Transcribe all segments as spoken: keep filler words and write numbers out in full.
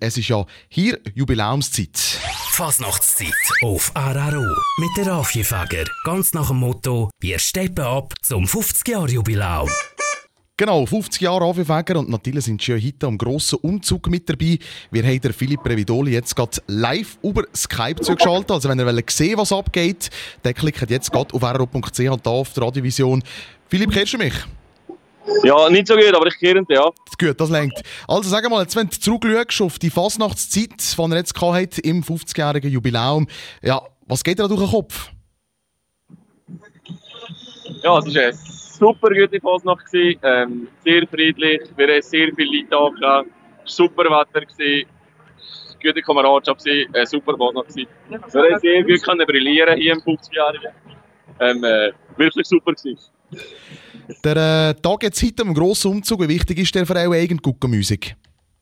Es ist ja hier Jubiläumszeit. Fasnachtszeit auf R R O mit der Raffi-Fäger. Ganz nach dem Motto: wir steppen ab zum fünfzig-Jahr-Jubiläum. Genau, fünfzig Jahre Raffi-Fäger und natürlich sind schon heute am grossen Umzug mit dabei. Wir haben den Philipp Revidoli jetzt gerade live über Skype zugeschaltet. Also wenn ihr sehen was abgeht, dann klickt jetzt gerade auf r r o punkt c h und da auf der Radiovision. Philipp, kennst du mich? Ja, nicht so gut, aber ich kenne ihn, ja. Gut, das lenkt. Also sag mal, jetzt, wenn du zurückschaust auf die Fasnachtszeit, die ihr jetzt hattet, im fünfzigjährigen Jubiläum, ja, was geht dir da durch den Kopf? Ja, es war eine super gute Fasnacht. Ähm, sehr friedlich, wir haben sehr viele Leute da gehabt. Super Wetter, gewesen, gute Kameradschaft, eine super Fasnacht. Wir haben sehr gut können brillieren hier im fünfzigjährigen. Ähm, äh, wirklich super gewesen. Der äh, Tag jetzt heute am grossen Umzug, wie wichtig ist der für eure eigene Guckenmusik?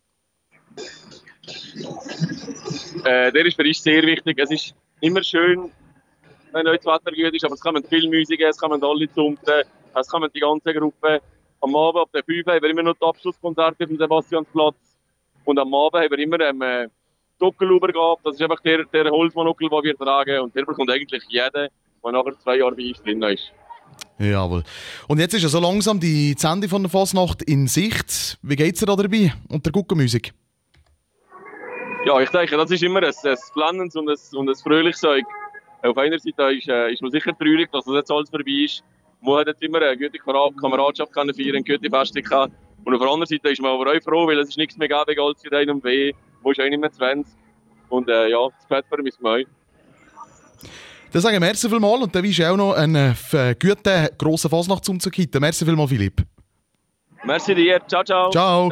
Äh, der ist für uns sehr wichtig. Es ist immer schön, wenn heute das Wetter gut ist, aber es kommen viele Musiker, es kommen alle Zunten, es kommen die ganze Gruppe. Am Abend ab der fünf haben wir immer noch das Abschlusskonzert auf dem Sebastiansplatz. Und am Abend haben wir immer ähm, eine Dockelübergabe. Das ist einfach der, der Holzmonokel, den wir tragen. Und der bekommt eigentlich jeder, der nachher zwei Jahre bei uns drin ist. Jawohl. Und jetzt ist ja so langsam die Ende von der Fasnacht in Sicht. Wie geht es dir da dabei und der Guckenmusik? Ja, ich denke, das ist immer ein, ein Planendes und ein, und ein fröhliches Zeug. Auf einer Seite ist, äh, ist man sicher traurig, dass das jetzt alles vorbei ist. Man hat jetzt immer eine gute Kameradschaft können feiern, eine gute Feste gehabt. Und auf der anderen Seite ist man aber auch froh, weil es ist nichts mehr gäbe als für einen weh. Man ist auch nicht mehr zwanzig. Und äh, ja, das Fett vermissen wir auch. Dann sage ich merci vielmals und dann wünschen auch noch einen äh, guten, grossen Fasnachtsumzug heute. Merci vielmals, Philipp. Merci dir. Ciao, ciao. Ciao.